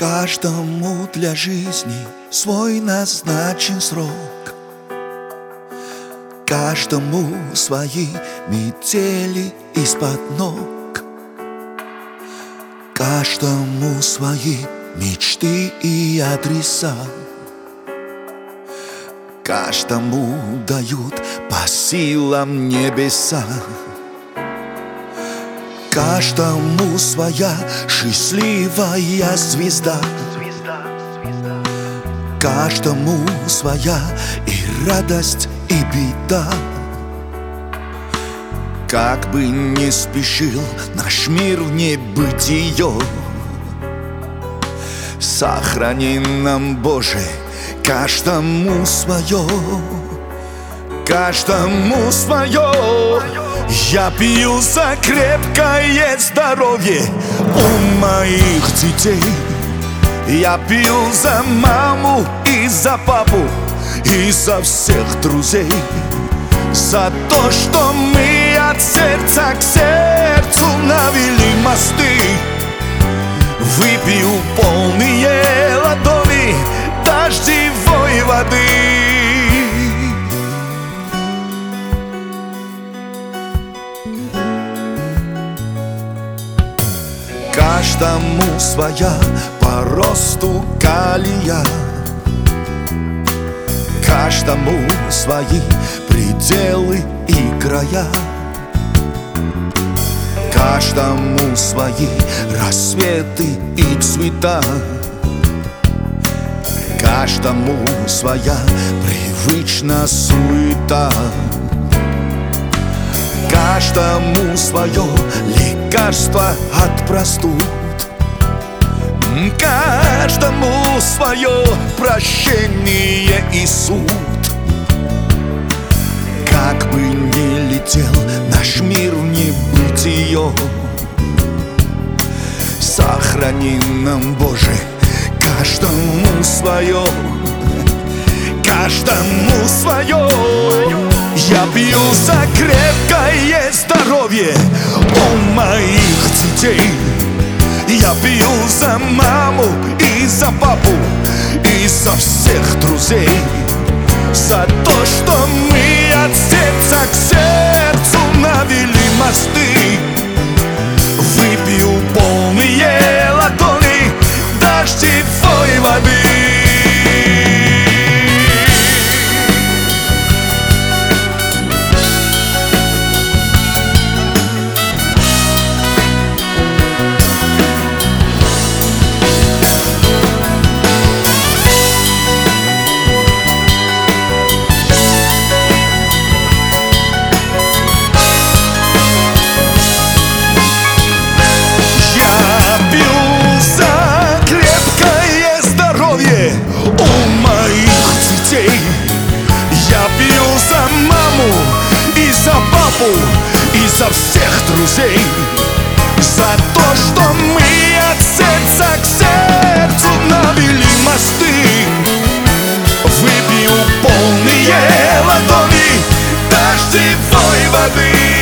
Каждому для жизни свой назначен срок, каждому свои метели из-под ног, каждому свои мечты и адреса, каждому дают по силам небеса. Каждому своя счастливая звезда, каждому своя и радость, и беда. Как бы ни спешил наш мир в небытие, сохрани нам, Боже, каждому свое, каждому свое. Я пью за крепкое здоровье у моих детей. Я пью за маму и за папу и за всех друзей, за то, что мы от сердца к сердцу навели мосты. Выпью полные ладони дождевой воды. Каждому своя по росту колея, каждому свои пределы и края, каждому свои рассветы и цвета, каждому своя привычная суета, каждому свое лекарство от простуд, каждому свое прощение и суд. Как бы ни летел наш мир в небытие, сохрани нам, Боже, каждому свое, каждому свое. Я пью за крепкое здоровье у моих детей. Я пью за маму и за папу и за всех друзей, за то, что мы от сердца к сердцу навели мосты. Выпью полные ладони дождевой воды. Я пью за маму и за папу и за всех друзей, за то, что мы от сердца к сердцу навели мосты. Выпью полные ладони дождевой воды.